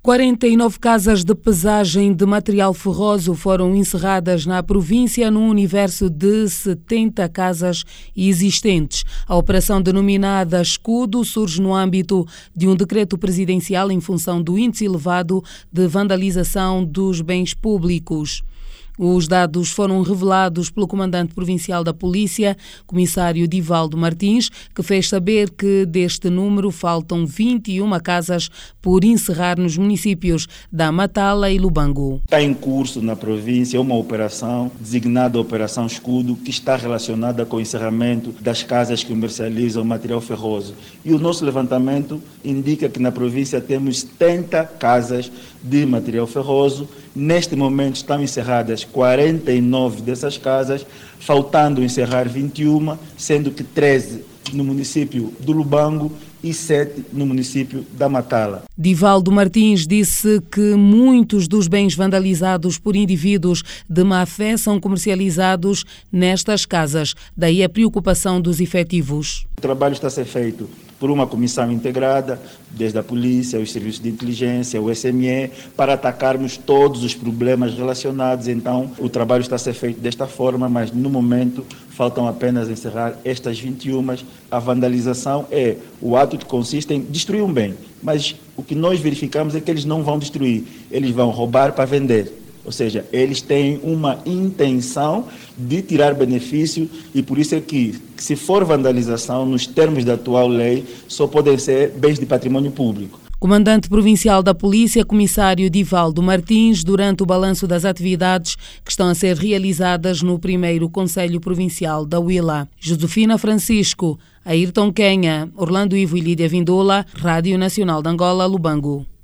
49 casas de pesagem de material ferroso foram encerradas na província num universo de 70 casas existentes. A operação denominada Escudo surge no âmbito de um decreto presidencial em função do índice elevado de vandalização dos bens públicos. Os dados foram revelados pelo comandante provincial da Polícia, comissário Divaldo Martins, que fez saber que deste número faltam 21 casas por encerrar nos municípios da Matala e Lubango. Está em curso na província uma operação designada Operação Escudo, que está relacionada com o encerramento das casas que comercializam material ferroso. E o nosso levantamento indica que na província temos 70 casas de material ferroso. Neste momento estão encerradas 49 dessas casas, faltando encerrar 21, sendo que 13 no município do Lubango e 7 no município da Matala. Divaldo Martins disse que muitos dos bens vandalizados por indivíduos de má fé são comercializados nestas casas, daí a preocupação dos efetivos. O trabalho está a ser feito por uma comissão integrada, desde a polícia, os serviços de inteligência, o SME, para atacarmos todos os problemas relacionados. Então, o trabalho está a ser feito desta forma, mas no momento faltam apenas encerrar estas 21. A vandalização é o ato que consiste em destruir um bem, mas o que nós verificamos é que eles não vão destruir, eles vão roubar para vender. Ou seja, eles têm uma intenção de tirar benefício e por isso é que, se for vandalização, nos termos da atual lei, só podem ser bens de patrimônio público. Comandante provincial da Polícia, comissário Divaldo Martins, durante o balanço das atividades que estão a ser realizadas no 1º Conselho Provincial da Huila. Josefina Francisco, Ayrton Kenha, Orlando Ivo e Lídia Vindola, Rádio Nacional de Angola, Lubango.